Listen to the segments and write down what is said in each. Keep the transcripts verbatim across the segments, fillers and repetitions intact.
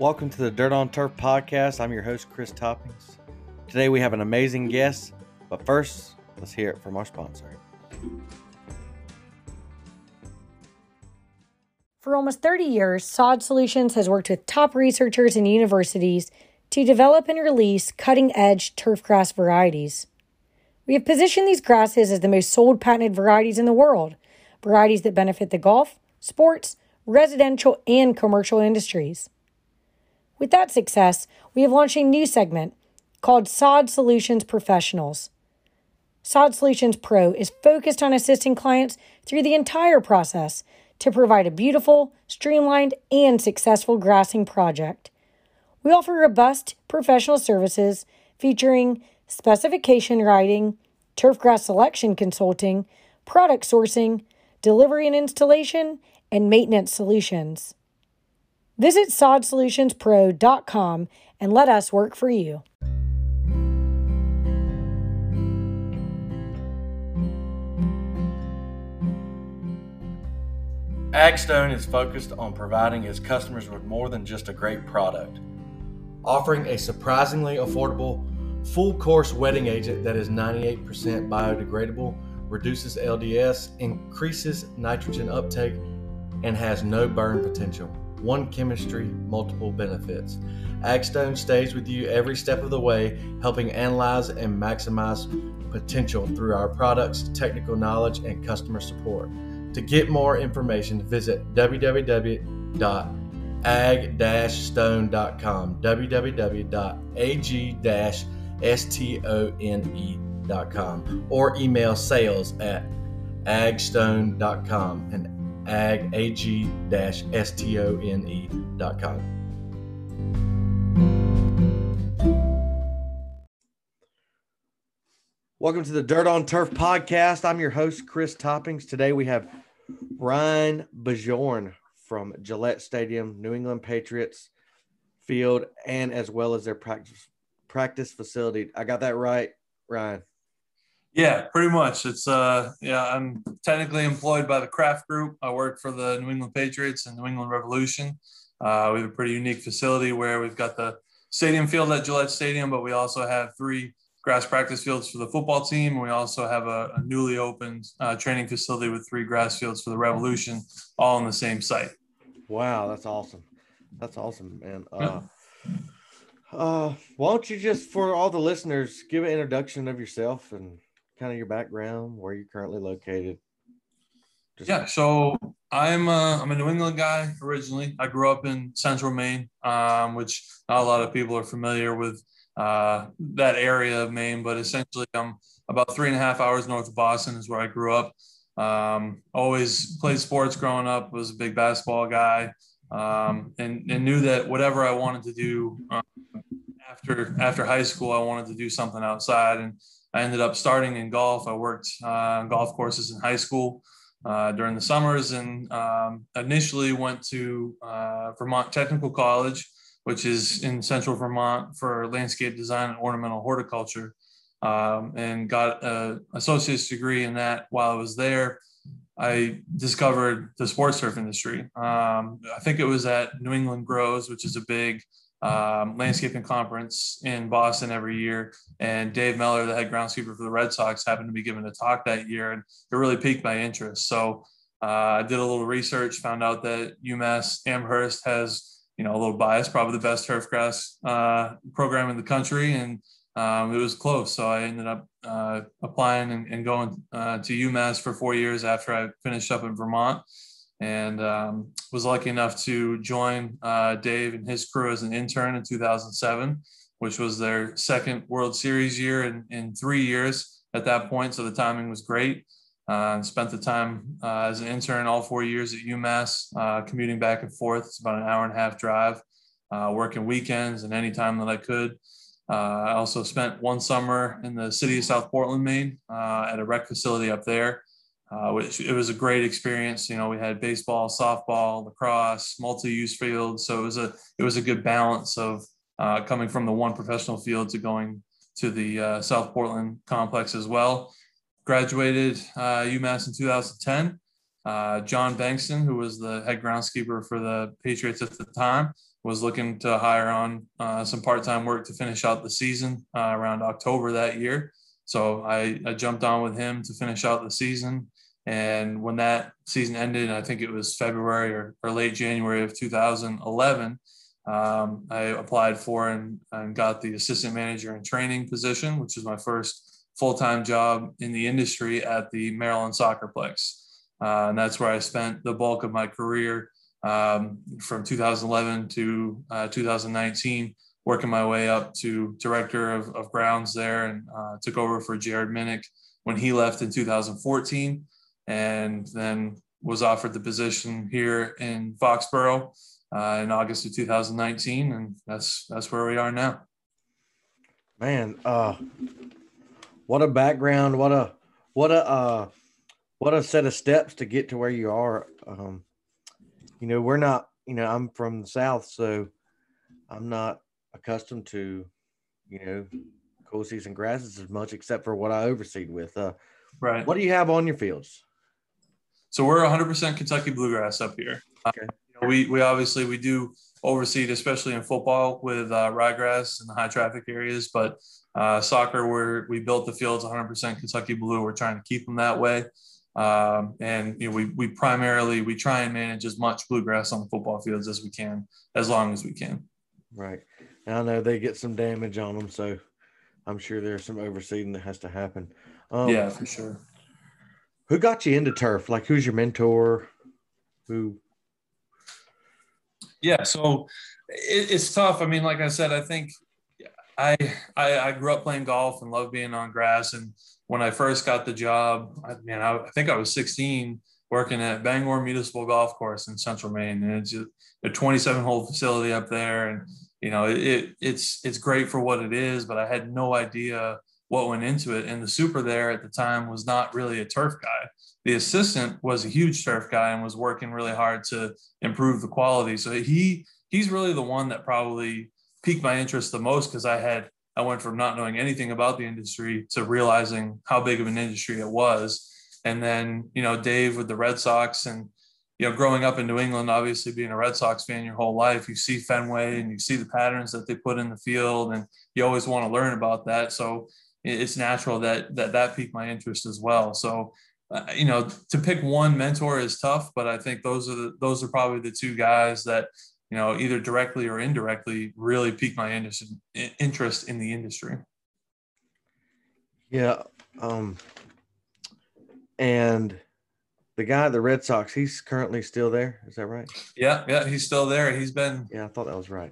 Welcome to the Dirt on Turf podcast. I'm your host, Chris Toppings. Today we have an amazing guest, but first, let's hear it from our sponsor. For almost thirty years, Sod Solutions has worked with top researchers and universities to develop and release cutting-edge turf grass varieties. We have positioned these grasses as the most sold patented varieties in the world, varieties that benefit the golf, sports, residential, and commercial industries. With that success, we have launched a new segment called Sod Solutions Professionals. Sod Solutions Pro is focused on assisting clients through the entire process to provide a beautiful, streamlined, and successful grassing project. We offer robust professional services featuring specification writing, turf grass selection consulting, product sourcing, delivery and installation, and maintenance solutions. Visit sod solutions pro dot com and let us work for you. Agstone is focused on providing its customers with more than just a great product. Offering a surprisingly affordable, full-course wetting agent that is ninety-eight percent biodegradable, reduces L D S, increases nitrogen uptake, and has no burn potential. One chemistry, multiple benefits. Agstone stays with you every step of the way, helping analyze and maximize potential through our products, technical knowledge, and customer support. To get more information, visit w w w dot ag dash stone dot com, w w w dot a g dash stone dot com, or email sales at agstone dot com and ag ag dash stone dot com. Welcome to the Dirt on Turf podcast. I'm your host, Chris Toppings. Today we have Ryan Bajorn from Gillette Stadium, New England Patriots field, and as well as their practice practice facility. I got that right, Ryan? Yeah, pretty much. It's uh, yeah. I'm technically employed by the Kraft Group. I work for the New England Patriots and New England Revolution. Uh, we have a pretty unique facility where we've got the stadium field at Gillette Stadium, but we also have three grass practice fields for the football team. And we also have a, a newly opened uh, training facility with three grass fields for the Revolution, all on the same site. Wow, that's awesome. That's awesome, man. Uh, uh, why don't you just, for all the listeners, give an introduction of yourself and kind of your background, where you're currently located. Just- yeah, so I'm a, I'm a New England guy originally. I grew up in Central Maine, um, which not a lot of people are familiar with uh, that area of Maine, but essentially I'm about three and a half hours north of Boston is where I grew up. Um, always played sports growing up, was a big basketball guy, um, and, and knew that whatever I wanted to do um, after after high school, I wanted to do something outside. And I ended up starting in golf. I worked uh, on golf courses in high school uh, during the summers, and um, initially went to uh, Vermont Technical College, which is in central Vermont, for landscape design and ornamental horticulture, um, and got an associate's degree in that. While I was there, I discovered the sports turf industry. Um, I think it was at New England Grows, which is a big Um, landscaping conference in Boston every year, and Dave Meller, the head groundskeeper for the Red Sox, happened to be giving a talk that year, and it really piqued my interest. So uh, I did a little research, found out that UMass Amherst has, you know, a little bias, probably the best turf grass uh, program in the country, and um, it was close. So I ended up uh, applying and, and going uh, to UMass for four years after I finished up in Vermont. And um, was lucky enough to join uh, Dave and his crew as an intern in two thousand seven, which was their second World Series year in, in three years at that point. So the timing was great. Uh, spent the time uh, as an intern all four years at UMass, uh, commuting back and forth. It's about an hour and a half drive, uh, working weekends and any time that I could. Uh, I also spent one summer in the city of South Portland, Maine, uh, at a rec facility up there. Uh, which it was a great experience. You know, we had baseball, softball, lacrosse, multi-use fields. So it was a it was a good balance of uh, coming from the one professional field to going to the uh, South Portland complex as well. Graduated uh, UMass in two thousand ten. Uh, John Bankston, who was the head groundskeeper for the Patriots at the time, was looking to hire on uh, some part-time work to finish out the season uh, around October that year. So I, I jumped on with him to finish out the season. And when that season ended, I think it was February or, or late January of two thousand eleven, um, I applied for and, and got the assistant manager in training position, which is my first full-time job in the industry at the Maryland Soccerplex. Uh, and that's where I spent the bulk of my career um, from two thousand eleven to uh, two thousand nineteen, working my way up to director of, of grounds there, and uh, took over for Jared Minnick when he left in two thousand fourteen, and then was offered the position here in Foxborough uh, in August of two thousand nineteen. And that's, that's where we are now. Man, uh, what a background. What a, what a, uh, what a set of steps to get to where you are. Um, you know, we're not, you know, I'm from the South, so I'm not accustomed to, you know, cool season grasses as much, except for what I overseed with. Uh, right. What do you have on your fields? So we're one hundred percent Kentucky bluegrass up here. Okay. Uh, you know, we, we obviously, we do overseed, especially in football with uh, ryegrass in the high traffic areas, but uh, soccer, where we built the fields one hundred percent Kentucky blue. We're trying to keep them that way. Um, and you know, we, we primarily, we try and manage as much bluegrass on the football fields as we can, as long as we can. Right. And I know they get some damage on them, so I'm sure there's some overseeding that has to happen. Um, yeah, for sure. Who got you into turf? Like, who's your mentor? Who? Yeah, so it, it's tough. I mean, like I said, I think I, I I grew up playing golf and loved being on grass. And when I first got the job, I man, I, I think I was sixteen, working at Bangor Municipal Golf Course in Central Maine, and it's a twenty-seven hole facility up there. And you know, it it's it's great for what it is, but I had no idea what went into it. And the super there at the time was not really a turf guy. The assistant was a huge turf guy and was working really hard to improve the quality. So he he's really the one that probably piqued my interest the most, because I had I went from not knowing anything about the industry to realizing how big of an industry it was. And then, you know, Dave with the Red Sox, and you know, growing up in New England, obviously being a Red Sox fan your whole life, you see Fenway and you see the patterns that they put in the field, and you always want to learn about that. So it's natural that that that piqued my interest as well. So, uh, you know, to pick one mentor is tough, but I think those are the, those are probably the two guys that, you know, either directly or indirectly really piqued my interest interest in the industry. Yeah. Um, and the guy at the Red Sox, he's currently still there. Is that right? Yeah. Yeah. He's still there. He's been, yeah, I thought that was right.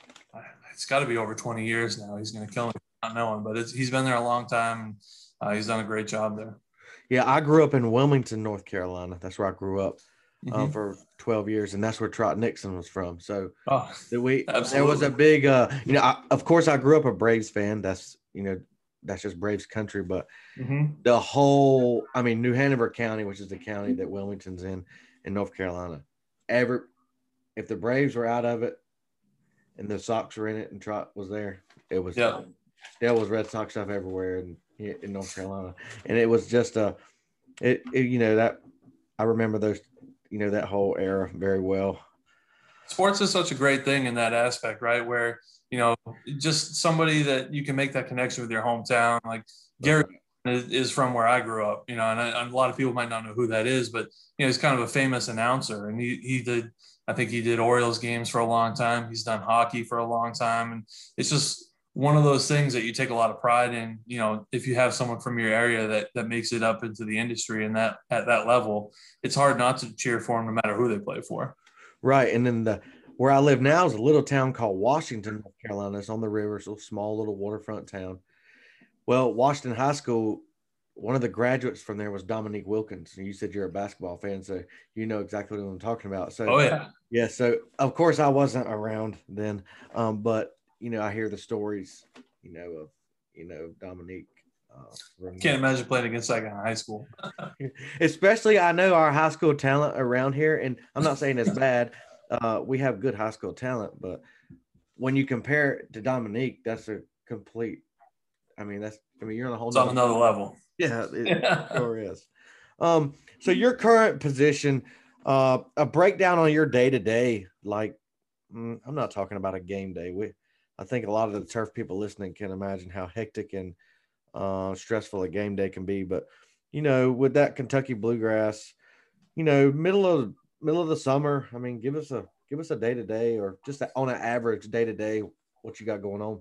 It's got to be over twenty years now. He's going to kill me not knowing, but it's, he's been there a long time, and uh, he's done a great job there. Yeah. I grew up in Wilmington, North Carolina. That's where I grew up. Mm-hmm. Uh, for twelve years, and that's where Trot Nixon was from. So oh, we absolutely. There was a big, uh, you know, I, of course I grew up a Braves fan. That's, you know, that's just Braves country. But mm-hmm. the whole, I mean, New Hanover County, which is the county that Wilmington's in, in North Carolina, ever, if the Braves were out of it and the Sox were in it and Trot was there, it was, yeah, there was Red Sox stuff everywhere in, in North Carolina. And it was just a, it, it you know, that I remember those, you know, that whole era very well. Sports is such a great thing in that aspect, right? Where, you know, just somebody that you can make that connection with your hometown. Like Gary is, is from where I grew up, you know, and I, a lot of people might not know who that is, but, you know, he's kind of a famous announcer, and he, he did, I think he did Orioles games for a long time. He's done hockey for a long time. And it's just one of those things that you take a lot of pride in, you know, if you have someone from your area that, that makes it up into the industry and that at that level, it's hard not to cheer for them no matter who they play for. Right. And then the, where I live now is a little town called Washington, North Carolina. It's on the river. It's a small little waterfront town. Well, Washington High School, one of the graduates from there was Dominique Wilkins. And you said you're a basketball fan, so you know exactly what I'm talking about. So, oh yeah. Yeah. So of course I wasn't around then, um, but you know, I hear the stories, you know, of, you know, Dominique. Uh, Can't imagine playing against that guy in high school. Especially, I know our high school talent around here, and I'm not saying it's bad. Uh, we have good high school talent, but when you compare it to Dominique, that's a complete, I mean, that's, I mean, you're on a whole it's on another level. Yeah, it sure is. Um, so your current position, uh, a breakdown on your day-to-day, like mm, I'm not talking about a game day. We, I think a lot of the turf people listening can imagine how hectic and uh, stressful a game day can be. But you know, with that Kentucky bluegrass, you know, middle of middle of the summer. I mean, give us a give us a day to day, or just on an average day to day, what you got going on.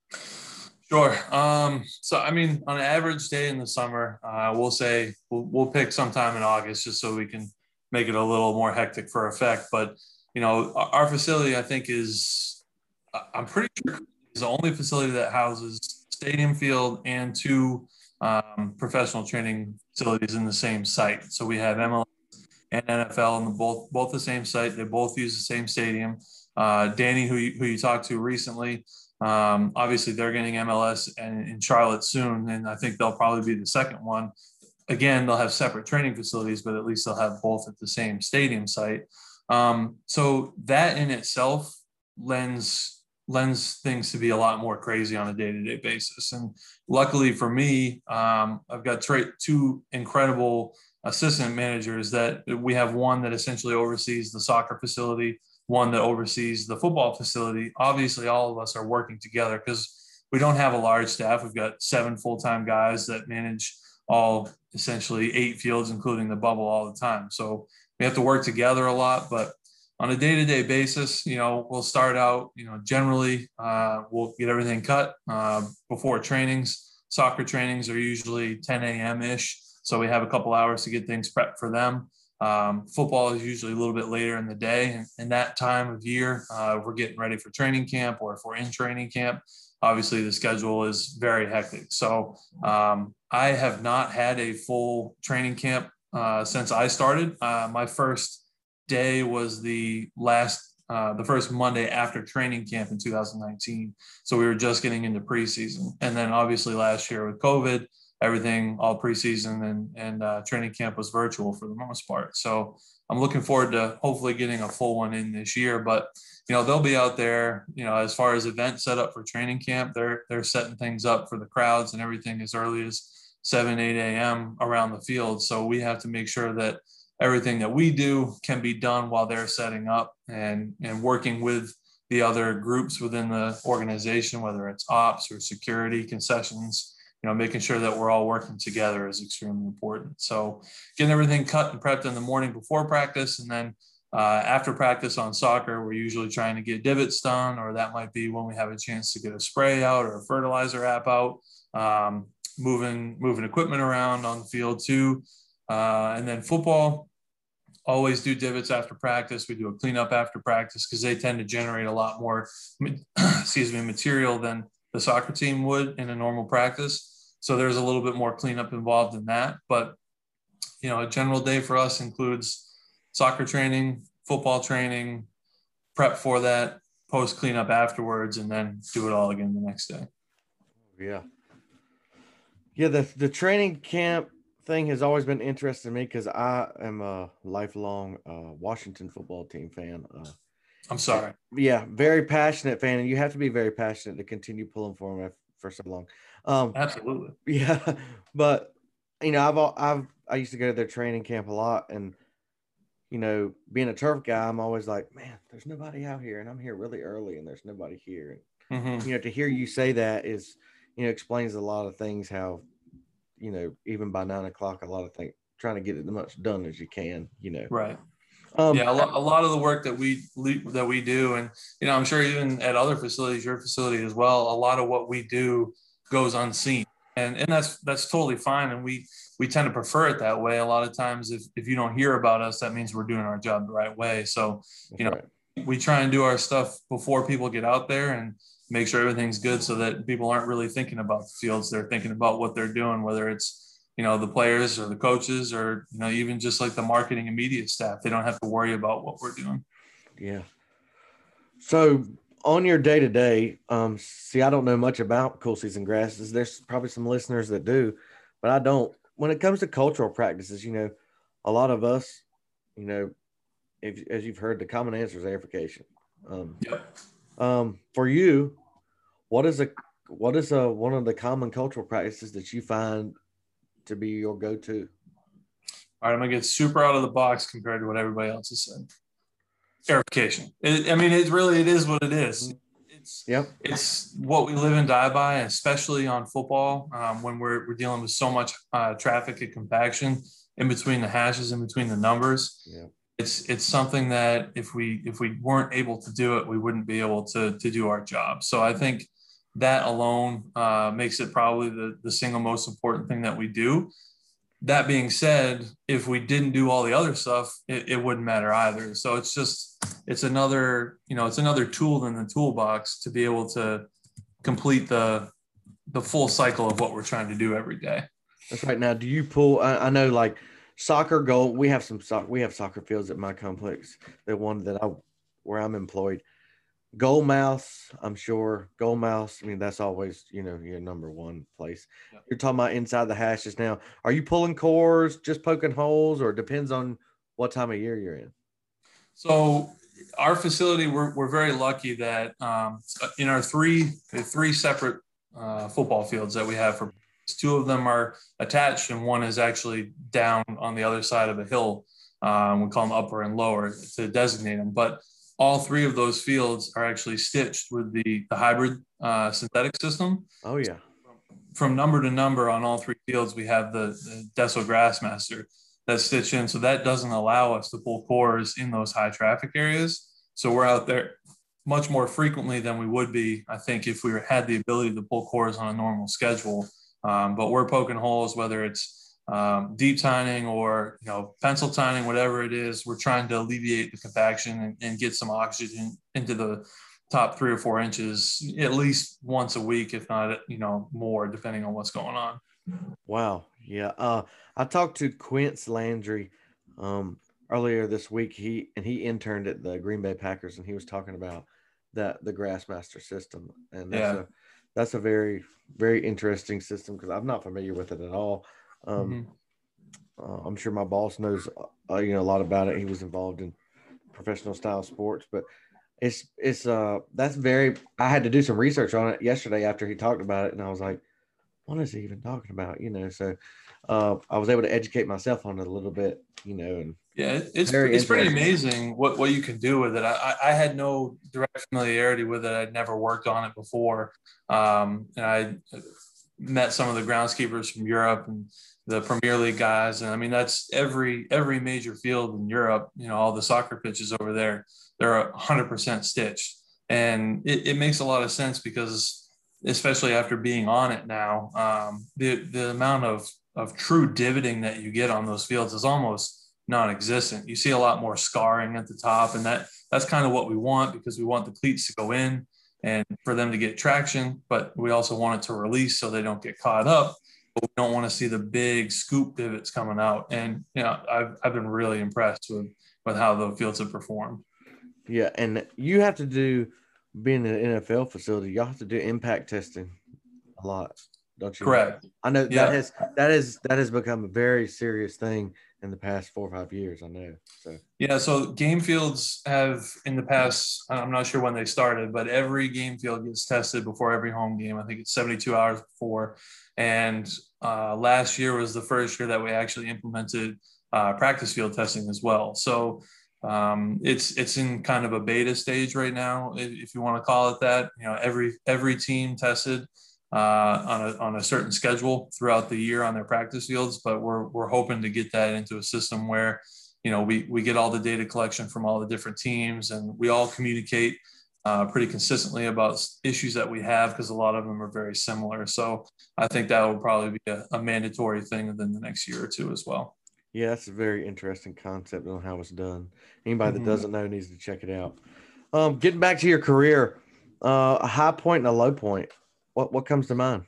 Sure. Um, so, I mean, on an average day in the summer, uh, we'll say we'll, we'll pick sometime in August just so we can make it a little more hectic for effect. But, you know, our, our facility, I think, is, I'm pretty sure, is the only facility that houses stadium field and two um, professional training facilities in the same site. So we have M L S and N F L in the both both the same site. They both use the same stadium. Uh, Danny, who you, who you talked to recently, um, obviously, they're getting M L S and in Charlotte soon, and I think they'll probably be the second one. Again, they'll have separate training facilities, but at least they'll have both at the same stadium site. Um, so that in itself lends lends things to be a lot more crazy on a day-to-day basis. And luckily for me, um, I've got tra- two incredible assistant managers that we have one that essentially oversees the soccer facility, one that oversees the football facility. Obviously, all of us are working together because we don't have a large staff. We've got seven full-time guys that manage all essentially eight fields, including the bubble, all the time. So we have to work together a lot. But on a day-to-day basis, you know, we'll start out, you know, generally uh, we'll get everything cut uh, before trainings. Soccer trainings are usually ten a.m.-ish. So we have a couple hours to get things prepped for them. Um, football is usually a little bit later in the day. And, and that time of year, uh, we're getting ready for training camp, or if we're in training camp, obviously the schedule is very hectic. So um, I have not had a full training camp uh, since I started. Uh, my first day was the last, uh, the first Monday after training camp in two thousand nineteen. So we were just getting into preseason. And then obviously last year with COVID, everything, all preseason and, and uh, training camp was virtual for the most part. So I'm looking forward to hopefully getting a full one in this year. But, you know, they'll be out there, you know, as far as events set up for training camp, they're, they're setting things up for the crowds and everything as early as seven, eight a.m. around the field. So we have to make sure that everything that we do can be done while they're setting up and, and working with the other groups within the organization, whether it's ops or security, concessions. You know, making sure that we're all working together is extremely important. So getting everything cut and prepped in the morning before practice. And then uh, after practice on soccer, we're usually trying to get divots done, or that might be when we have a chance to get a spray out or a fertilizer app out, um, moving, moving equipment around on the field too. Uh, and then football, always do divots after practice. We do a cleanup after practice because they tend to generate a lot more, excuse me, material than the soccer team would in a normal practice. So there's a little bit more cleanup involved in that. But, you know, a general day for us includes soccer training, football training, prep for that, post cleanup afterwards, and then do it all again the next day. Yeah. Yeah, the, the training camp thing has always been interesting to me because I am a lifelong uh, Washington football team fan. Uh, I'm sorry. Yeah, very passionate fan, and you have to be very passionate to continue pulling for them for so long. Um, Absolutely. Yeah, but you know, I've I've I used to go to their training camp a lot, and you know, being a turf guy, I'm always like, man, there's nobody out here, and I'm here really early, and there's nobody here. And Mm-hmm. you know, to hear you say that is, you know, explains a lot of things. How, you know, even by nine o'clock, a lot of things, trying to get as much done as you can. You know, Right. Um, yeah, a lot, a lot of the work that we that we do, and you know, I'm sure even at other facilities, your facility as well, a lot of what we do goes unseen, and and that's that's totally fine, and we we tend to prefer it that way. A lot of times, if if you don't hear about us, that means we're doing our job the right way. So, you know, right. we try and do our stuff before people get out there and make sure everything's good, so that people aren't really thinking about the fields; they're thinking about what they're doing, whether it's you know, the players or the coaches or, you know, even just like the marketing and media staff. They don't have to worry about what we're doing. Yeah. So on your day to day, um, see, I don't know much about cool season grasses. There's probably some listeners that do, but I don't. When it comes to cultural practices, you know, a lot of us, you know, if, as you've heard, the common answer is airification. Um, yep. um, for you, what is a what is a one of the common cultural practices that you find to be your go-to? All right, I'm gonna get super out of the box compared to what everybody else has said. Verification. It, I mean, it really, it is what it is. It's, Yep. it's what we live and die by, especially on football, um, when we're, we're dealing with so much uh, traffic and compaction in between the hashes, in between the numbers. Yeah. It's, it's something that if we, if we weren't able to do it, we wouldn't be able to, to do our job. So I think that alone uh, makes it probably the, the single most important thing that we do. That being said, if we didn't do all the other stuff, it, it wouldn't matter either. So it's just, it's another, you know, it's another tool in the toolbox to be able to complete the, the full cycle of what we're trying to do every day. That's right. Now, do you pull, I, I know like soccer goal, we have some, so, we have soccer fields at my complex, the one that I, where I'm employed. Goal mouse, I'm sure. Goal mouse, I mean, that's always, you know, your number one place. Yeah. You're talking about inside the hashes now. Are you pulling cores, just poking holes, or it depends on what time of year you're in? So our facility, we're, we're very lucky that um, in our three, three separate uh, football fields that we have, for two of them are attached and one is actually down on the other side of a hill. Um, we call them upper and lower to designate them. But all three of those fields are actually stitched with the, the hybrid uh, synthetic system. Oh, yeah. From number to number on all three fields, we have the, the Deso Grassmaster that's stitched in. So that doesn't allow us to pull cores in those high traffic areas. So we're out there much more frequently than we would be, I think, if we had the ability to pull cores on a normal schedule. Um, but we're poking holes, whether it's um, deep tining or, you know, pencil tining, whatever it is. We're trying to alleviate the compaction and, and get some oxygen into the top three or four inches at least once a week, if not, you know, more, depending on what's going on. Wow. Yeah. Uh, I talked to Quince Landry um, earlier this week. He and he interned at the Green Bay Packers, and he was talking about that the Grassmaster system, and that's yeah. a that's a very very interesting system because I'm not familiar with it at all. Um, mm-hmm. uh, I'm sure my boss knows uh, you know a lot about it. He was involved in professional style sports, but it's it's uh that's very. I had to do some research on it yesterday after he talked about it, and I was like, what is he even talking about? You know, so uh, I was able to educate myself on it a little bit. You know, and yeah, it's it's pretty amazing what what you can do with it. I I had no direct familiarity with it. I'd never worked on it before, um, and I met some of the groundskeepers from Europe and the Premier League guys. And I mean, that's every, every major field in Europe, you know, all the soccer pitches over there, they're a hundred percent stitched. And it, it makes a lot of sense because especially after being on it now, um, the, the amount of, of true divoting that you get on those fields is almost non-existent. You see a lot more scarring at the top, and that that's kind of what we want because we want the cleats to go in and for them to get traction, but we also want it to release so they don't get caught up. But we don't want to see the big scoop divots coming out. And, you know, I've, I've been really impressed with, with how the fields have performed. Yeah. And you have to do, being in an N F L facility, y'all have to do impact testing a lot, don't you? Correct. I know yeah. that has, that is, that has become a very serious thing in the past four or five years. I know. So yeah. So game fields have in the past, I'm not sure when they started, but every game field gets tested before every home game. I think it's seventy-two hours before. And uh, last year was the first year that we actually implemented uh, practice field testing as well. So um, it's, it's in kind of a beta stage right now, if you want to call it that. You know, every, every team tested Uh, on a on a certain schedule throughout the year on their practice fields, but we're we're hoping to get that into a system where, you know, we we get all the data collection from all the different teams and we all communicate uh, pretty consistently about issues that we have because a lot of them are very similar. So I think that will probably be a, a mandatory thing within the next year or two as well. Yeah, that's a very interesting concept on how it's done. Anybody mm-hmm. that doesn't know needs to check it out. Um, getting back to your career, uh, a high point and a low point. What what comes to mind?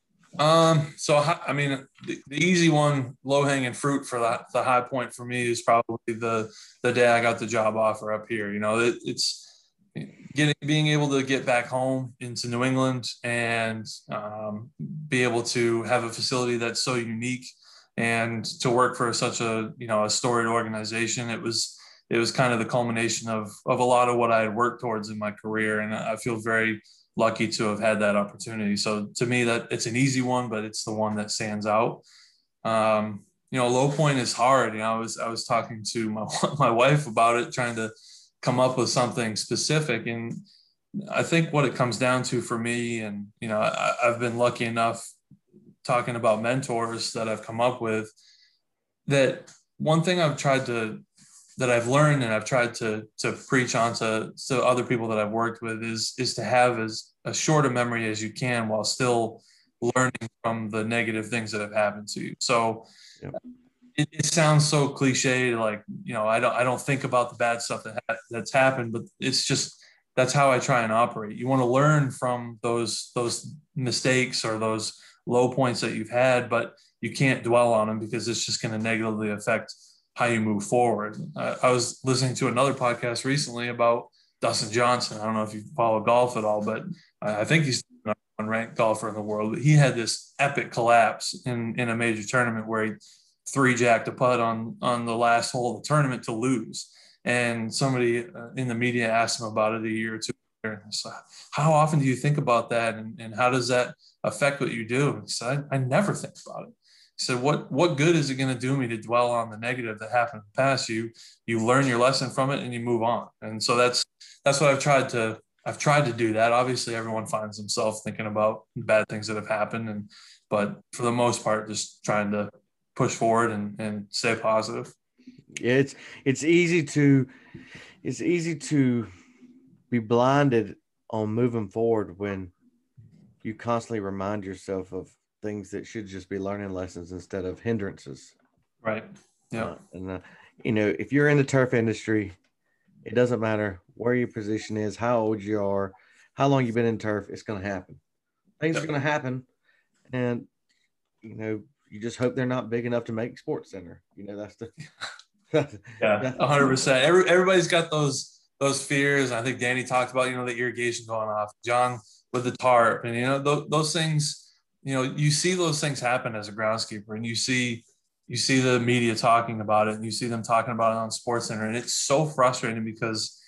Um, so I mean, the, the easy one, low hanging fruit for that, the high point for me is probably the the day I got the job offer up here. You know, it, it's getting being able to get back home into New England and um, be able to have a facility that's so unique and to work for such a you know a storied organization. It was it was kind of the culmination of of a lot of what I had worked towards in my career, and I feel very lucky to have had that opportunity. So to me, that it's an easy one, but it's the one that stands out. Um, you know, low point is hard. You know, I was, I was talking to my, my wife about it, trying to come up with something specific. And I think what it comes down to for me, and, you know, I, I've been lucky enough talking about mentors that I've come up with, that one thing I've tried to, that I've learned and I've tried to, to preach on to, to other people that I've worked with is, is to have as a short a memory as you can while still learning from the negative things that have happened to you. So yep. it, it sounds so cliche, like, you know, I don't, I don't think about the bad stuff that ha- that's happened, but it's just, that's how I try and operate. You want to learn from those, those mistakes or those low points that you've had, but you can't dwell on them because it's just going to negatively affect how you move forward. I, I was listening to another podcast recently about Dustin Johnson. I don't know if you follow golf at all, but I think he's the number one ranked golfer in the world. But he had this epic collapse in, in a major tournament where he three jacked a putt on, on the last hole of the tournament to lose. And somebody in the media asked him about it a year or two later. And so, how often do you think about that? And, and how does that affect what you do? And he said, I, I never think about it. He said, what, what good is it going to do me to dwell on the negative that happened in the past? You, you learn your lesson from it and you move on. And so that's, that's what I've tried to, I've tried to do that. Obviously everyone finds themselves thinking about bad things that have happened. And, but for the most part, just trying to push forward and, and stay positive. Yeah, it's, it's easy to, it's easy to be blinded on moving forward when you constantly remind yourself of things that should just be learning lessons instead of hindrances. Right. Yeah. Uh, and, uh, you know, if you're in the turf industry, it doesn't matter where your position is, how old you are, how long you've been in turf, it's going to happen. Things yep. are going to happen. And, you know, you just hope they're not big enough to make Sports Center. You know, that's the, that's, yeah, a hundred percent. Every, everybody's got those, those fears. I think Danny talked about, you know, the irrigation going off, John with the tarp, and, you know, th- those things, you know, you see those things happen as a groundskeeper, and you see, you see the media talking about it, and you see them talking about it on Sports Center. And it's so frustrating because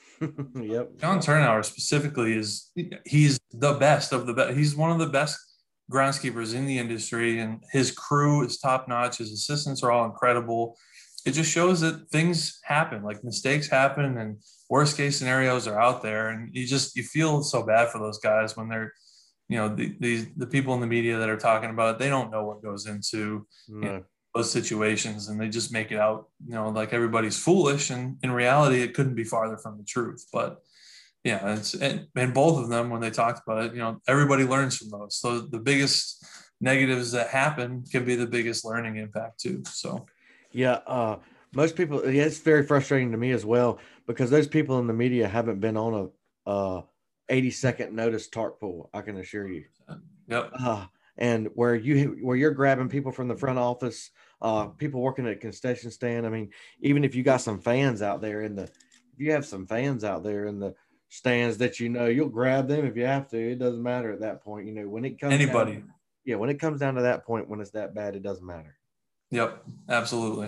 yep. John Turnauer specifically is, he's the best of the best. He's one of the best groundskeepers in the industry, and his crew is top notch. His assistants are all incredible. It just shows that things happen, like mistakes happen, and worst case scenarios are out there. And you just, you feel so bad for those guys when they're, you know, the, the, the people in the media that are talking about it, they don't know what goes into no. you know, those situations, and they just make it out, you know, like everybody's foolish. And in reality, it couldn't be farther from the truth. But yeah, it's, and, and both of them, when they talked about it, you know, everybody learns from those. So the biggest negatives that happen can be the biggest learning impact too. So, yeah, uh, most people, yeah, it's very frustrating to me as well, because those people in the media haven't been on a, uh, eighty second notice tarp pull, I can assure you. Yep. Uh, and where you, where you're grabbing people from the front office, uh, people working at a concession stand. I mean, even if you got some fans out there in the, if you have some fans out there in the stands that, you know, you'll grab them if you have to. It doesn't matter at that point. You know, when it comes anybody, down, yeah, when it comes down to that point, when it's that bad, it doesn't matter. Yep, absolutely.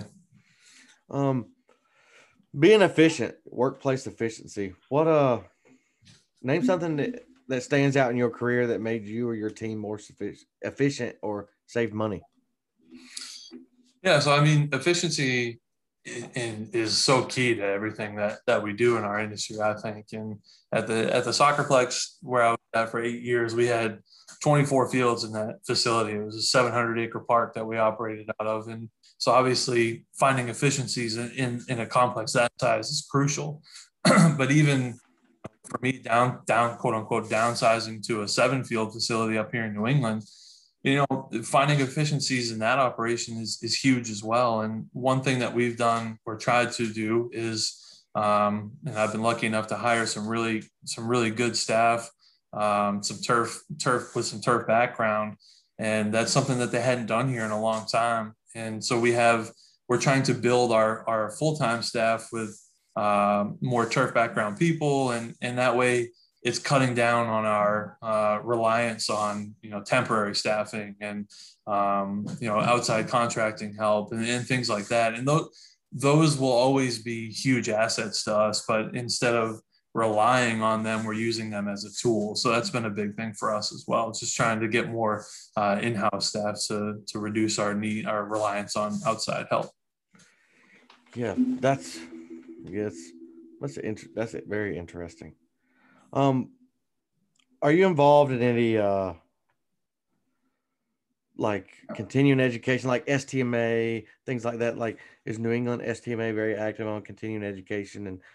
Um, being efficient, workplace efficiency. What uh, name something that, that stands out in your career that made you or your team more sufficient, efficient or saved money. Yeah, so I mean, efficiency in, is so key to everything that that we do in our industry, I think. And at the at the Soccerplex where I was at for eight years, we had twenty-four fields in that facility. It was a seven hundred acre park that we operated out of. And so obviously finding efficiencies in, in, in a complex that size is crucial. But even for me, down, down, quote unquote, downsizing to a seven field facility up here in New England, you know, finding efficiencies in that operation is, is huge as well. And one thing that we've done or tried to do is, um, and I've been lucky enough to hire some really, some really good staff, um, some turf, turf with some turf background. And that's something that they hadn't done here in a long time. And so we have, we're trying to build our, our full-time staff with um, more turf background people. And, and that way it's cutting down on our uh, reliance on, you know, temporary staffing and, um, you know, outside contracting help and, and things like that. And those, those will always be huge assets to us, but instead of relying on them, we're using them as a tool. So that's been a big thing for us as well. It's just trying to get more uh, in-house staff to, to reduce our need, our reliance on outside help. Yeah, that's, yes. That's inter- that's it. Very interesting. Um, are you involved in any uh like continuing education, like S T M A, things like that? Like, is New England S T M A very active on continuing education? And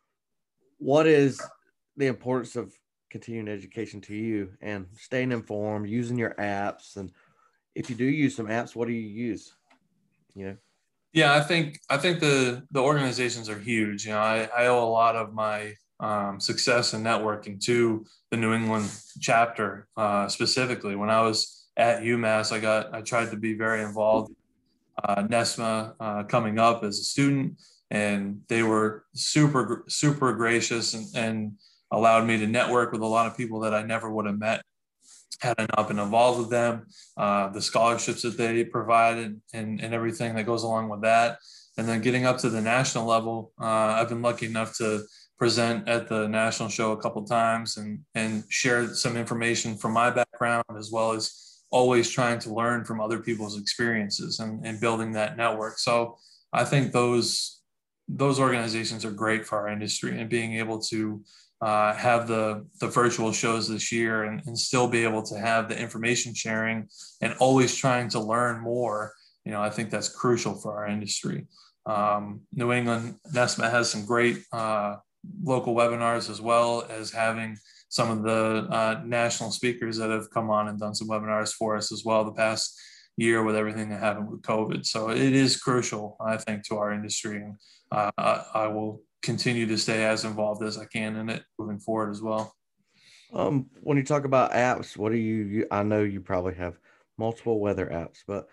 what is the importance of continuing education to you and staying informed, using your apps? And if you do use some apps, what do you use? You know? Yeah, I think I think the the organizations are huge. You know, I, I owe a lot of my um, success and networking to the New England chapter uh, specifically. When I was at UMass, I got I tried to be very involved. Uh, NESMA uh, coming up as a student, and they were super super gracious and, and allowed me to network with a lot of people that I never would have met had I not been involved with them, uh, the scholarships that they provided and, and everything that goes along with that. And then getting up to the national level, uh, I've been lucky enough to present at the national show a couple of times and, and share some information from my background, as well as always trying to learn from other people's experiences and, and building that network. So I think those, those organizations are great for our industry, and being able to Uh, have the the virtual shows this year and, and still be able to have the information sharing and always trying to learn more. You know, I think that's crucial for our industry. Um, New England NESMA has some great uh, local webinars, as well as having some of the uh, national speakers that have come on and done some webinars for us as well the past year with everything that happened with COVID. So it is crucial, I think, to our industry. And uh, I, I will continue to stay as involved as I can in it moving forward as well. Um, when you talk about apps, what do you, you I know you probably have multiple weather apps, but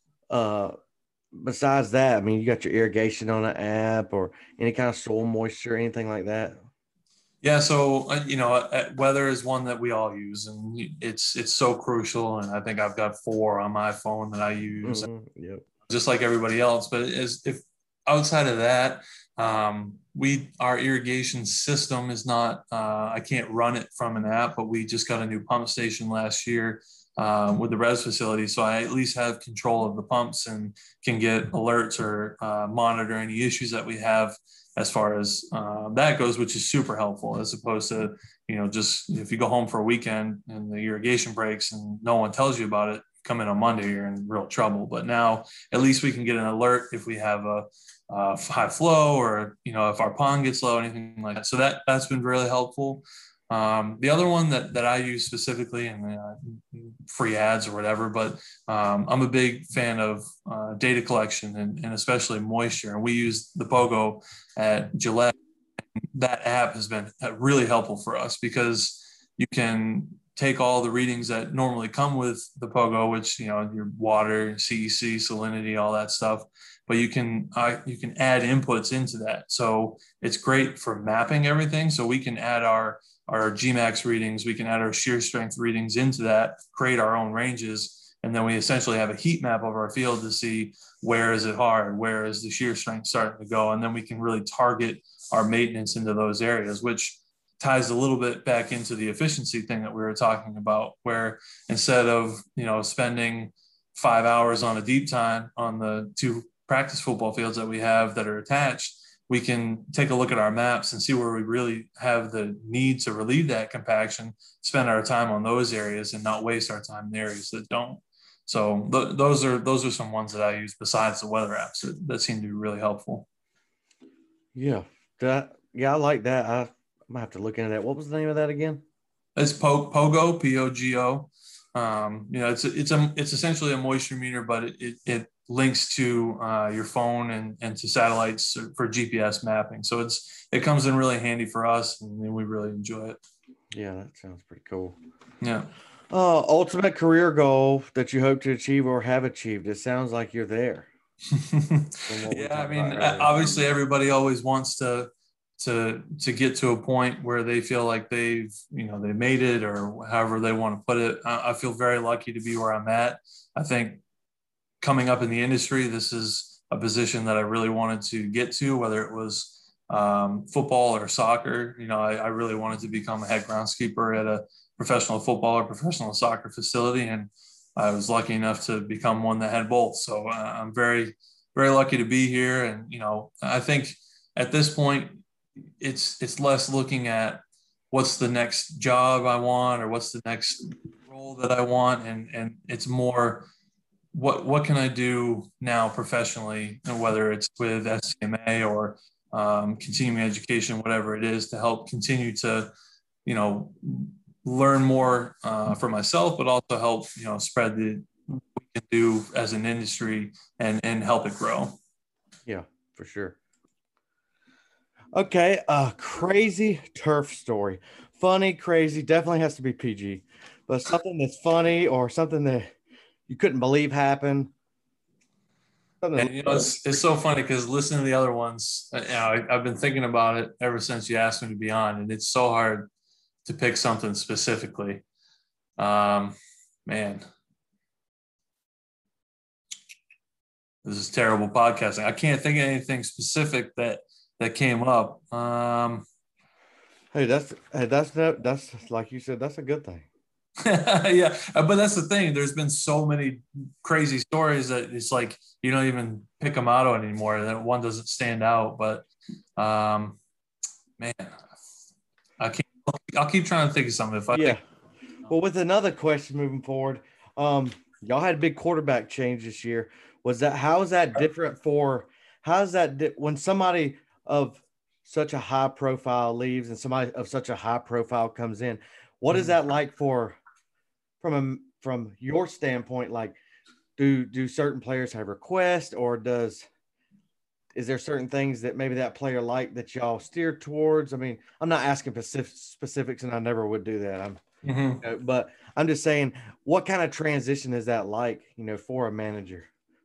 uh, besides that, I mean, you got your irrigation on an app or any kind of soil moisture, anything like that? Yeah, so uh, you know, uh, weather is one that we all use, and it's it's so crucial. And I think I've got four on my phone that I use, Mm-hmm. Yep. just like everybody else. But as if outside of that, um, we our irrigation system is not. Uh, I can't run it from an app, but we just got a new pump station last year uh, with the res facility, so I at least have control of the pumps and can get alerts or uh, monitor any issues that we have as far as uh, that goes, which is super helpful, as opposed to, you know, just if you go home for a weekend and the irrigation breaks and no one tells you about it, come in on Monday, you're in real trouble. But now at least we can get an alert if we have a, a high flow, or, you know, if our pond gets low, anything like that. So that, that's been really helpful. Um, the other one that, that I use specifically, and uh, free ads or whatever, but um, I'm a big fan of uh, data collection and, and especially moisture. And we use the Pogo at Gillette. That app has been really helpful for us, because you can take all the readings that normally come with the Pogo, which, you know, your water, C E C, salinity, all that stuff, but you can uh, you can add inputs into that. So it's great for mapping everything. So we can add our our G MAX readings, we can add our shear strength readings into that, create our own ranges, and then we essentially have a heat map of our field to see where is it hard, where is the shear strength starting to go, and then we can really target our maintenance into those areas, which ties a little bit back into the efficiency thing that we were talking about, where instead of, you know, spending five hours on a deep time on the two practice football fields that we have that are attached, we can take a look at our maps and see where we really have the need to relieve that compaction, spend our time on those areas and not waste our time in the areas that don't. So th- those are those are some ones that I use besides the weather apps that, that seem to be really helpful. Yeah, that yeah, I like that. I, I might have to look into that. What was the name of that again? It's po- Pogo, P O G O. Um, you know, it's a, it's a, it's essentially a moisture meter, but it, it, it links to uh, your phone and, and to satellites for G P S mapping. So it's, it comes in really handy for us, and we really enjoy it. Yeah, that sounds pretty cool. Yeah. Uh, ultimate career goal that you hope to achieve or have achieved. It sounds like you're there. Yeah, I mean, obviously everybody always wants to to to get to a point where they feel like they've, you know, they made it, or however they want to put it. I, I feel very lucky to be where I'm at. I think coming up in the industry, this is a position that I really wanted to get to, whether it was um, football or soccer. You know, I, I really wanted to become a head groundskeeper at a professional football or professional soccer facility, and I was lucky enough to become one that had both. So uh, I'm very, very lucky to be here. And, you know, I think at this point, it's it's less looking at what's the next job I want or what's the next role that I want, and and it's more what what can I do now professionally, and whether it's with S C M A or um, continuing education, whatever it is, to help continue to, you know, learn more uh, for myself, but also help, you know, spread the what we can do as an industry and and help it grow. Yeah, for sure. Okay, a crazy turf story. Funny, crazy, definitely has to be P G, but something that's funny or something that you couldn't believe happened. Something And you know, it's it's so funny because listening to the other ones, uh, you know, I, I've been thinking about it ever since you asked me to be on, and it's so hard to pick something specifically. Um, man, this is terrible podcasting. I can't think of anything specific that that came up. Um, hey, that's hey, that's no, that's like you said, that's a good thing. yeah, but that's the thing. There's been so many crazy stories that it's like you don't even pick them out anymore. That one doesn't stand out. But um, man, I can't. I'll keep trying to think of something. If I Yeah. think, Well, with another question moving forward, um, y'all had a big quarterback change this year. Was that how is that different for how is that di- when somebody of such a high profile leaves and somebody of such a high profile comes in? What is that like for from a from your standpoint? Like, do do certain players have requests, or does is there certain things that maybe that player like that y'all steer towards? I mean, I'm not asking specific, specifics, and I never would do that. I'm Mhm. you know, but I'm just saying, what kind of transition is that like, you know, for a manager?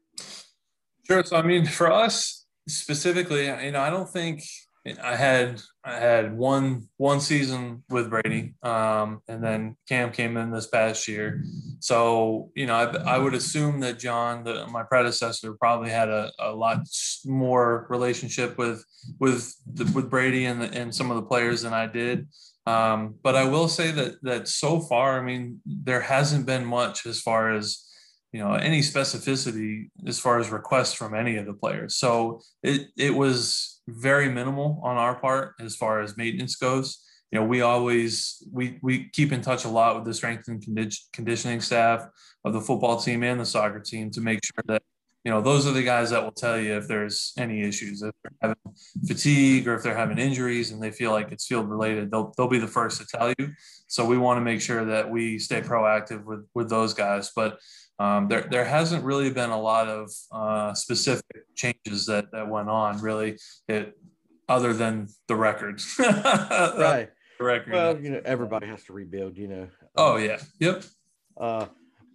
Sure. So I mean, for us specifically, you know, I don't think I had I had one one season with Brady, um, and then Cam came in this past year. So you know, I, I would assume that John, the, my predecessor, probably had a, a lot more relationship with with the, with Brady and the, and some of the players than I did. Um, but I will say that that so far, I mean, there hasn't been much as far as you know any specificity as far as requests from any of the players. So it it was very minimal on our part as far as maintenance goes. You know, we always we we keep in touch a lot with the strength and condi- conditioning staff of the football team and the soccer team to make sure that you know those are the guys that will tell you if there's any issues, if they're having fatigue or if they're having injuries and they feel like it's field related. They'll they'll be the first to tell you. So we want to make sure that we stay proactive with with those guys, but um, there, there hasn't really been a lot of uh, specific changes that, that went on, really, it, other than the record. Right. The record. Well, you know, everybody has to rebuild, you know. Oh, Uh, yeah. Yep. uh,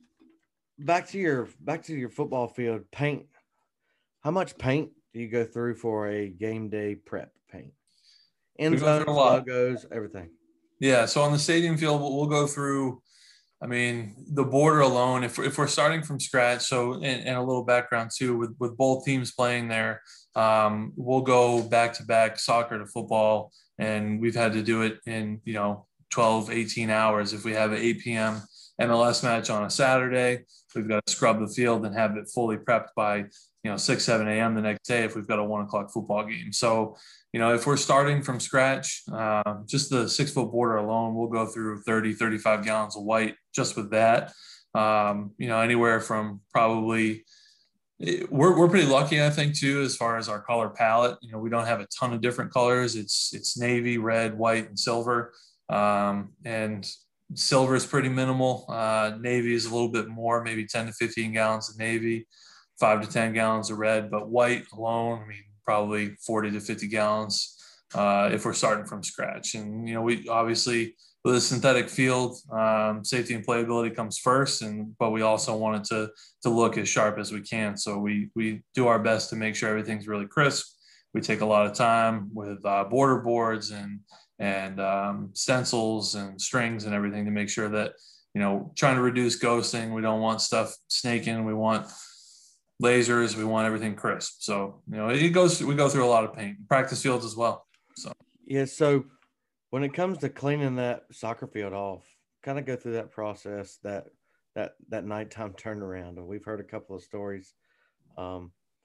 back to your back to your football field paint. How much paint do you go through for a game day prep paint? We End go through a zones, lot. logos, everything. Yeah. So on the stadium field, we'll, we'll go through. I mean, the border alone, if, if we're starting from scratch, so and, and a little background too, with, with both teams playing there, um, we'll go back to back soccer to football. And we've had to do it in, you know, twelve, eighteen hours. If we have an eight p.m. M L S match on a Saturday, we've got to scrub the field and have it fully prepped by, you know, six, seven a.m. the next day if we've got a one o'clock football game. So, you know, if we're starting from scratch, uh, just the six foot border alone, we'll go through thirty, thirty-five gallons of white just with that. Um, you know, anywhere from probably, we're, we're pretty lucky, I think, too, as far as our color palette. You know, we don't have a ton of different colors. It's, it's navy, red, white, and silver. Um, and silver is pretty minimal. Uh, navy is a little bit more, maybe ten to fifteen gallons of navy, five to ten gallons of red, but white alone, I mean, probably forty to fifty gallons uh, if we're starting from scratch. And, you know, we obviously with a synthetic field, um, safety and playability comes first, and but we also want it to to look as sharp as we can. So we we do our best to make sure everything's really crisp. We take a lot of time with uh, border boards and and um, stencils and strings and everything to make sure that, you know, trying to reduce ghosting. We don't want stuff snaking. We want lasers. We want everything crisp. So, you know, it goes, we go through a lot of paint, practice fields as well. So, Yeah. So when it comes to cleaning that soccer field off, kind of go through that process, that, that, that nighttime turnaround. And we've heard a couple of stories. Um,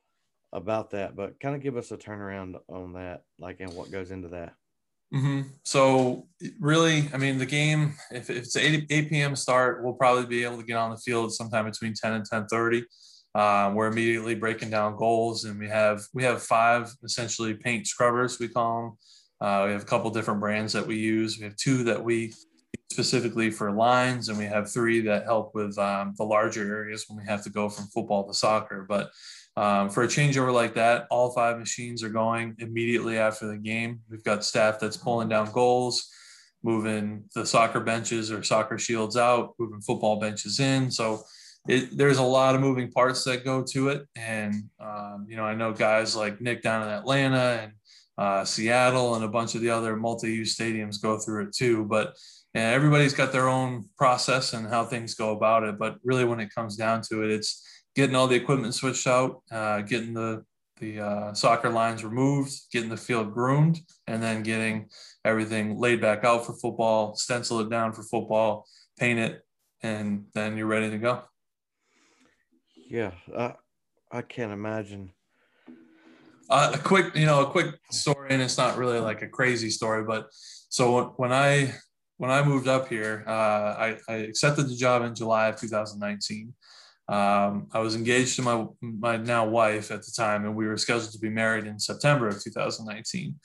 about that, but kind of give us a turnaround on that, like, and what goes into that. Mm-hmm. So really, I mean, the game, if, if it's eight p.m. start, we'll probably be able to get on the field sometime between ten and ten thirty. Um, we're immediately breaking down goals, and we have we have five essentially paint scrubbers, we call them. Uh, we have a couple different brands that we use. We have two that we specifically for lines, and we have three that help with um, the larger areas when we have to go from football to soccer. But um, for a changeover like that, all five machines are going immediately after the game. We've got staff that's pulling down goals, moving the soccer benches or soccer shields out, moving football benches in. So it, there's a lot of moving parts that go to it. And, um, you know, I know guys like Nick down in Atlanta and uh, Seattle and a bunch of the other multi-use stadiums go through it too. But and everybody's got their own process and how things go about it. But really when it comes down to it, it's getting all the equipment switched out, uh, getting the, the uh, soccer lines removed, getting the field groomed, and then getting everything laid back out for football, stencil it down for football, paint it, and then you're ready to go. Yeah, I, I can't imagine. Uh, a quick, you know, a quick story, and it's not really like a crazy story, but so when I when I moved up here, uh, I, I accepted the job in July of two thousand nineteen. Um, I was engaged to my my now wife at the time, and we were scheduled to be married in September of two thousand nineteen.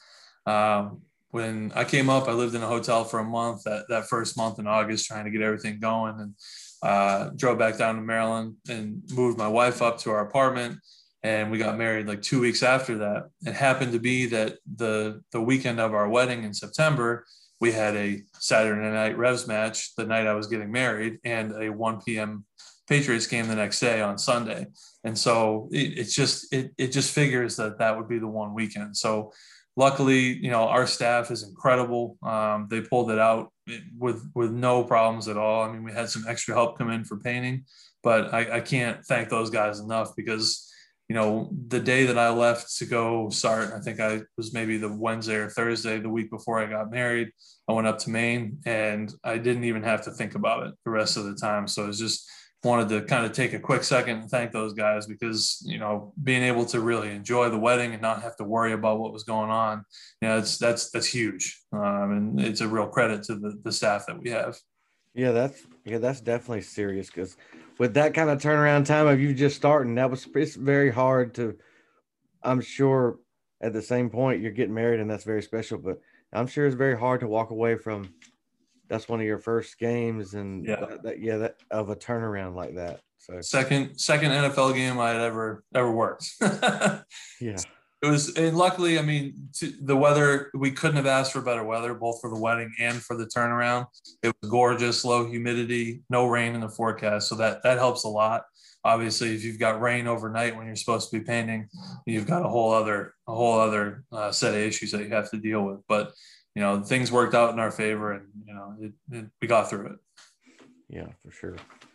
Um, when I came up, I lived in a hotel for a month. That that first month in August, trying to get everything going, and uh, drove back down to Maryland and moved my wife up to our apartment. And we got married like two weeks after that. It happened to be that the the weekend of our wedding in September, we had a Saturday night Revs match the night I was getting married, and a one p.m. Patriots game the next day on Sunday. And so it, it's just, it, it just figures that that would be the one weekend. So luckily, you know, our staff is incredible. Um, they pulled it out with, with no problems at all. I mean, we had some extra help come in for painting, but I, I can't thank those guys enough because, you know, the day that I left to go start, I think I was maybe the Wednesday or Thursday, the week before I got married, I went up to Maine and I didn't even have to think about it the rest of the time. So it's just, wanted to kind of take a quick second and thank those guys because, you know, being able to really enjoy the wedding and not have to worry about what was going on, you know, it's, that's, that's huge. Um, and it's a real credit to the, the staff that we have. Yeah, that's, yeah, that's definitely serious because with that kind of turnaround time of you just starting, that was, it's very hard to, I'm sure at the same point you're getting married and that's very special, but I'm sure it's very hard to walk away from. That's one of your first games, and yeah, that, that, yeah, that of a turnaround like that. So second, second N F L game I had ever ever worked. Yeah, it was, and luckily, I mean, to, the weather, we couldn't have asked for better weather, both for the wedding and for the turnaround. It was gorgeous, low humidity, no rain in the forecast, so that that helps a lot. Obviously, if you've got rain overnight when you're supposed to be painting, you've got a whole other a whole other uh, set of issues that you have to deal with, but. You know, things worked out in our favor and, you know, it, it, we got through it. Yeah, for sure.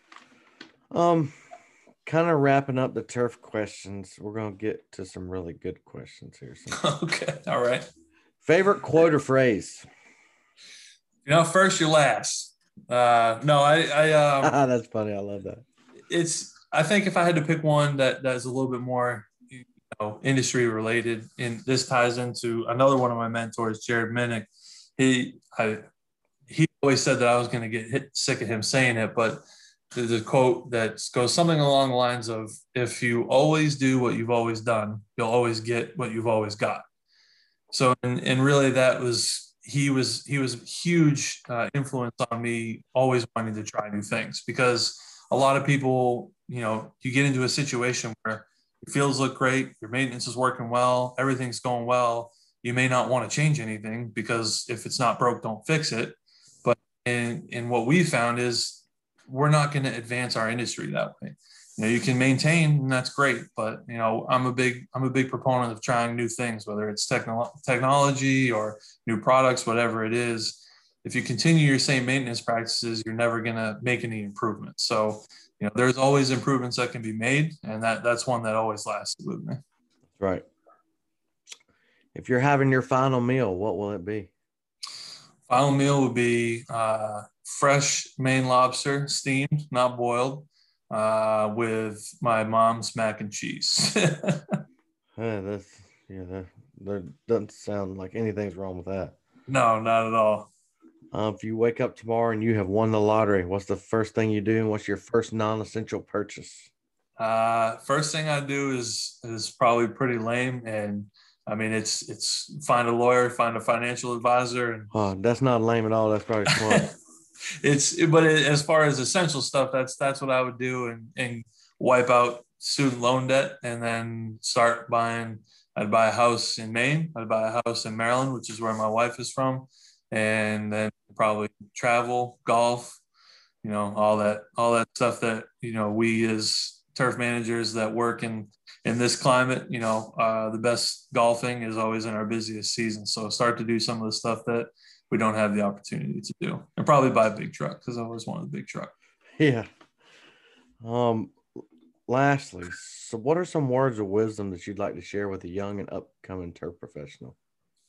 Um, kind of wrapping up the turf questions. We're going to get to some really good questions here. So. Okay. All right. Favorite quote or phrase? You know, first, you're last. Uh, no, I, I, um, that's funny. I love that. It's, I think if I had to pick one that that's a little bit more, know, industry related, and this ties into another one of my mentors, Jared Minnick. He I he always said that I was going to get hit sick of him saying it, but there's a quote that goes something along the lines of, if you always do what you've always done, you'll always get what you've always got. So and, and really that was he was he was a huge uh, influence on me always wanting to try new things, because a lot of people, you know, you get into a situation where your fields look great, your maintenance is working well, everything's going well. You may not want to change anything because if it's not broke, don't fix it. But in, in what we found is we're not going to advance our industry that way. You know, you can maintain, and that's great, but you know, I'm a big, I'm a big proponent of trying new things, whether it's techno- technology or new products, whatever it is. If you continue your same maintenance practices, you're never going to make any improvements. So, you know, there's always improvements that can be made, and that that's one that always lasted with me. Right. If you're having your final meal, what will it be? Final meal would be uh, fresh Maine lobster, steamed, not boiled, uh, with my mom's mac and cheese. Uh, that's yeah. That, there doesn't sound like anything's wrong with that. No, not at all. Uh, if you wake up tomorrow and you have won the lottery, what's the first thing you do, and what's your first non-essential purchase? Uh, first thing I do is is probably pretty lame, and I mean it's it's find a lawyer, find a financial advisor, and Oh, that's not lame at all. That's probably smart. it's but it, as far as essential stuff, that's that's what I would do, and and wipe out student loan debt, and then start buying. I'd buy a house in Maine. I'd buy a house in Maryland, which is where my wife is from, and then probably travel, golf, you know, all that all that stuff that you know we as turf managers that work in in this climate, you know, uh, the best golfing is always in our busiest season. So start to do some of the stuff that we don't have the opportunity to do, and probably buy a big truck because I always wanted a big truck. Yeah. Um. Lastly, so what are some words of wisdom that you'd like to share with a young and upcoming turf professional?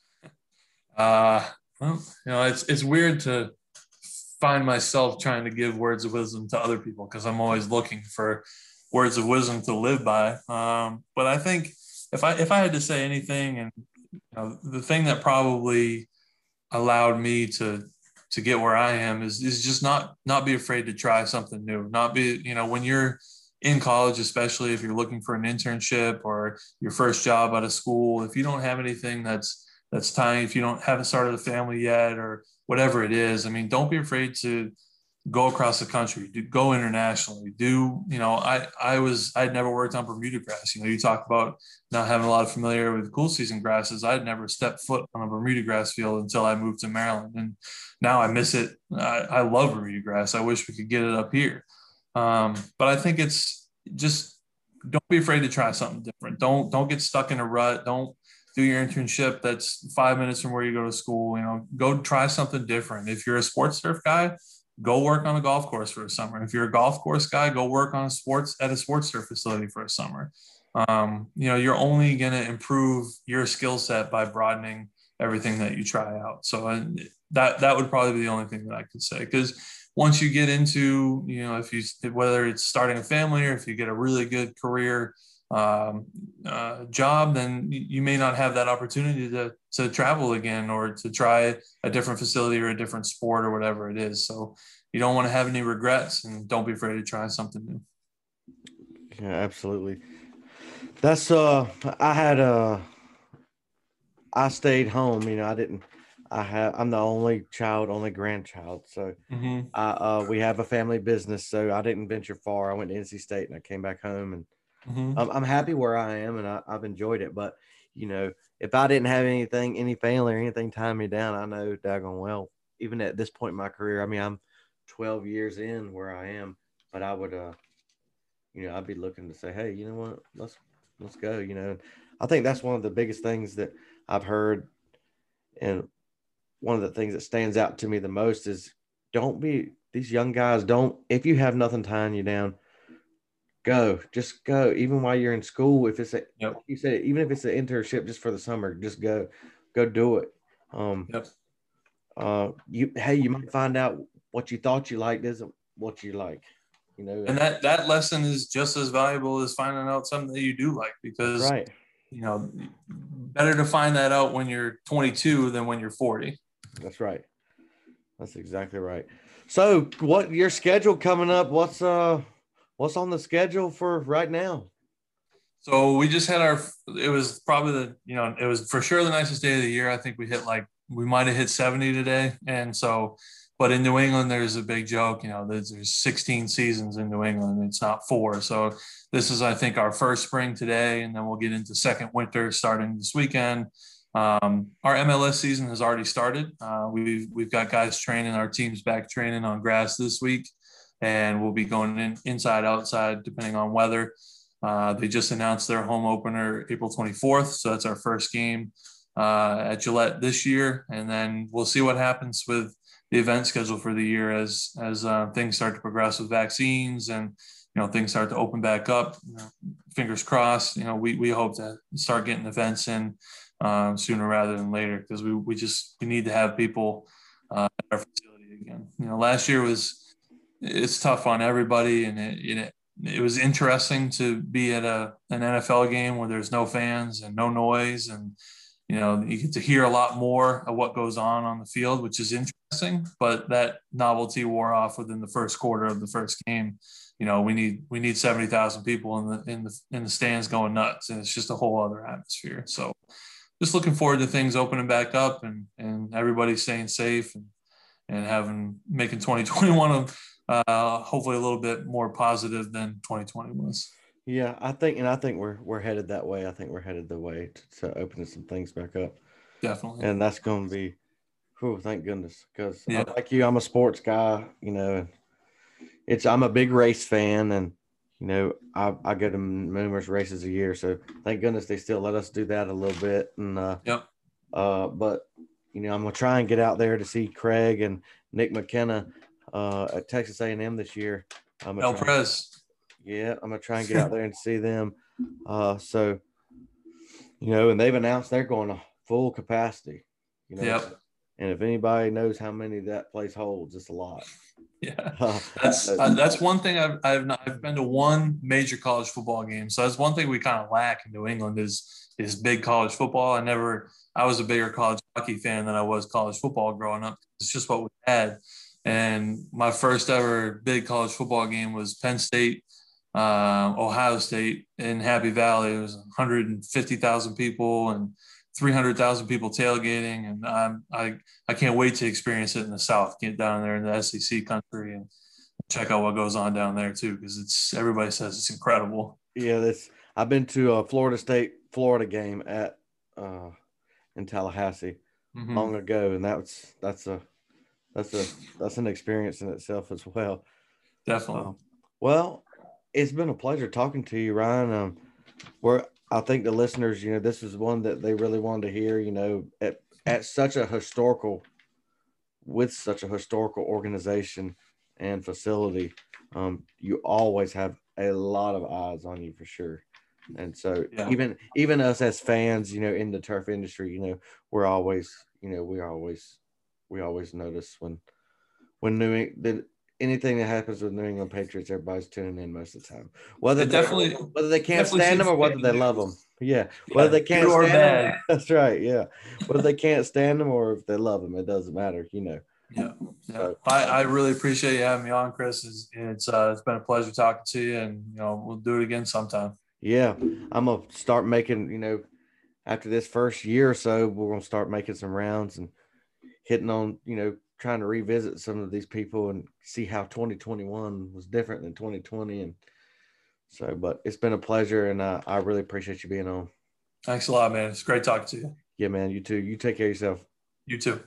Uh, well, you know, it's it's weird to find myself trying to give words of wisdom to other people because I'm always looking for words of wisdom to live by. Um, but I think if I if I had to say anything, and you know, the thing that probably allowed me to to get where I am is is just not not be afraid to try something new. Not be, you know, when you're in college, especially if you're looking for an internship or your first job out of school, if you don't have anything that's that's tying, if you don't haven't started a family yet or whatever it is, I mean, don't be afraid to go across the country, do, go internationally, do, you know, I, I was, I'd never worked on Bermuda grass. You know, you talk about not having a lot of familiarity with cool season grasses. I'd never stepped foot on a Bermuda grass field until I moved to Maryland. And now I miss it. I, I love Bermuda grass. I wish we could get it up here. Um, but I think it's just, don't be afraid to try something different. Don't, don't get stuck in a rut. Don't do your internship that's five minutes from where you go to school. You know, go try something different. If you're a sports turf guy, go work on a golf course for a summer. If you're a golf course guy, go work on a sports at a sports turf facility for a summer. Um, you know, you're only going to improve your skill set by broadening everything that you try out. So uh, that that would probably be the only thing that I could say, because once you get into, you know, if you, whether it's starting a family or if you get a really good career um, uh, job, then you may not have that opportunity to, to travel again or to try a different facility or a different sport or whatever it is. So you don't want to have any regrets, and don't be afraid to try something new. Yeah, absolutely. That's, uh, I had, uh, I stayed home, you know, I didn't, I have, I'm the only child, only grandchild. So Mm-hmm. I, uh, we have a family business, so I didn't venture far. I went to N C State and I came back home, and Mm-hmm. I'm, I'm happy where I am, and I, I've enjoyed it. But, you know, if I didn't have anything, any family or anything tying me down, I know daggone well, even at this point in my career, I mean, I'm twelve years in where I am, but I would, uh, you know, I'd be looking to say, hey, you know what, let's, let's go, you know. I think that's one of the biggest things that I've heard, and one of the things that stands out to me the most is, don't be, these young guys don't, if you have nothing tying you down, go, just go. Even while you're in school, if it's a, Yep. like you said, even if it's an internship just for the summer, just go, go do it. Um, Yep. uh, you, hey, you might find out what you thought you liked isn't what you like, you know. And that, that lesson is just as valuable as finding out something that you do like, because, Right. you know, better to find that out when you're twenty-two than when you're forty. That's right. That's exactly right. So what your schedule coming up? What's, uh, what's on the schedule for right now? So we just had our, it was probably the, you know, it was for sure the nicest day of the year. I think we hit like, we might've hit seventy today. And so, but in New England, there's a big joke, you know, there's, there's sixteen seasons in New England. It's not four. So this is, I think, our first spring today, and then we'll get into second winter starting this weekend. Um, our M L S season has already started. Uh, we've, we've got guys training, our team's back training on grass this week, and we'll be going in inside, outside, depending on weather. Uh, they just announced their home opener April twenty-fourth. So that's our first game uh, at Gillette this year. And then we'll see what happens with the event schedule for the year as, as uh, things start to progress with vaccines and, you know, things start to open back up. You know, fingers crossed, you know, we, we hope to start getting events in um, sooner rather than later, because we, we just, we need to have people uh, at our facility again. You know, last year was, it's tough on everybody, and it, it it was interesting to be at a an N F L game where there's no fans and no noise, and you know, you get to hear a lot more of what goes on on the field, which is interesting. But that novelty wore off within the first quarter of the first game. You know, we need we need seventy thousand people in the in the in the stands going nuts, and it's just a whole other atmosphere. So, just looking forward to things opening back up and and everybody staying safe and and having making twenty twenty-one uh, hopefully a little bit more positive than twenty twenty was. Yeah, I think, and I think we're we're headed that way. I think we're headed the way to, to opening some things back up. Definitely, and that's going to be, oh, thank goodness, because yeah. like you, I'm a sports guy. You know, it's I'm a big race fan, and you know, I I go to numerous races a year. So thank goodness they still let us do that a little bit. And uh, yep. Uh, but you know, I'm gonna try and get out there to see Craig and Nick McKenna uh, at Texas A and M this year. I'm El Pres. Yeah, I'm gonna try and get out there and see them. Uh, so, you know, and they've announced they're going to full capacity. You know, yep. And if anybody knows how many that place holds, it's a lot. Yeah, that's uh, that's one thing I've I've not, I've been to one major college football game. So that's one thing we kind of lack in New England is is big college football. I never I was a bigger college hockey fan than I was college football growing up. It's just what we had. And my first ever big college football game was Penn State. Uh, Ohio State in Happy Valley. It was one hundred fifty thousand people and three hundred thousand people tailgating. And I'm, I I can't wait to experience it in the South, get down there in the S E C country and check out what goes on down there too, because it's everybody says it's incredible. Yeah, that's I've been to a Florida State Florida game at uh, in Tallahassee mm-hmm. long ago, and that's that's a that's a that's an experience in itself as well. Definitely. Um, well. It's been a pleasure talking to you, Ryan. Um, where I think the listeners, you know, this is one that they really wanted to hear, you know, at, at such a historical, with such a historical organization and facility, um, you always have a lot of eyes on you for sure. And so yeah. even, even us as fans, you know, in the turf industry, you know, we're always, you know, we always, we always notice when, when New England, anything that happens with New England Patriots, everybody's tuning in most of the time. Whether they, definitely whether they can't stand them or whether they love them. Yeah. Whether they can't stand them. That's right. Yeah. Whether they can't stand them or if they love them, it doesn't matter, you know. Yeah. yeah. So, I, I really appreciate you having me on, Chris. It's it's, uh, it's been a pleasure talking to you, and you know, we'll do it again sometime. Yeah. I'm gonna start making, you know, after this first year or so, we're gonna start making some rounds and hitting on, you know, trying to revisit some of these people and see how twenty twenty-one was different than twenty twenty. And so, but it's been a pleasure, and uh, I really appreciate you being on. Thanks a lot, man. It's great talking to you. Yeah, man. You too. You take care of yourself. You too.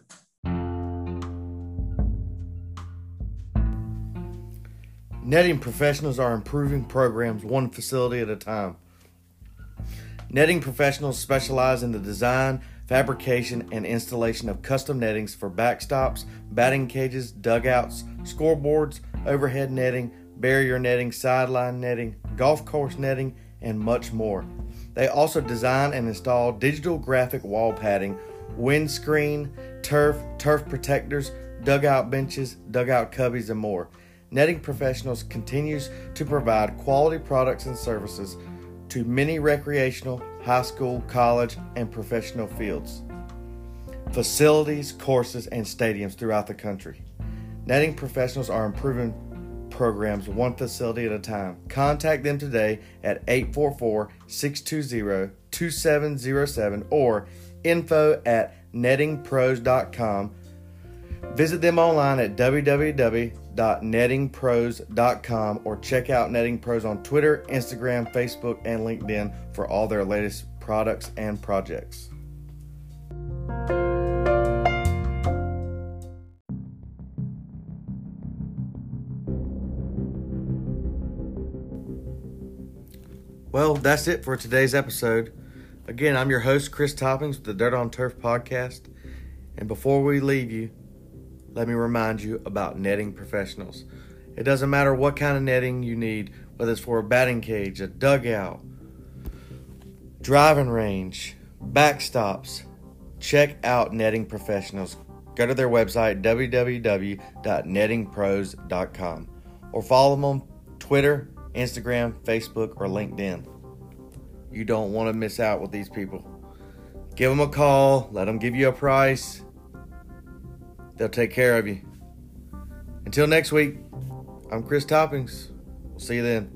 Netting professionals are improving programs one facility at a time. Netting professionals specialize in the design, fabrication, and installation of custom nettings for backstops, batting cages, dugouts, scoreboards, overhead netting, barrier netting, sideline netting, golf course netting, and much more. They also design and install digital graphic wall padding, windscreen, turf, turf protectors, dugout benches, dugout cubbies, and more. Netting Professionals continues to provide quality products and services to many recreational, high school, college, and professional fields, facilities, courses, and stadiums throughout the country. Netting Professionals are improving programs one facility at a time. Contact them today at eight four four, six two zero, two seven zero seven or info at netting pros dot com. Visit them online at w w w dot netting pros dot com or check out Netting Pros on Twitter, Instagram, Facebook, and LinkedIn for all their latest products and projects. Well, that's it for today's episode. Again, I'm your host, Chris Toppings, with the Dirt on Turf podcast. And before we leave you, let me remind you about Netting Professionals. It doesn't matter what kind of netting you need, whether it's for a batting cage, a dugout, driving range, backstops. Check out Netting Professionals. Go to their website, w w w dot netting pros dot com, or follow them on Twitter, Instagram, Facebook, or LinkedIn. You don't want to miss out with these people. Give them a call. Let them give you a price. They'll take care of you. Until next week, I'm Chris Toppings. We'll see you then.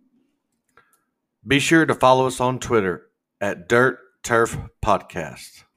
Be sure to follow us on Twitter at Dirt Turf Podcast.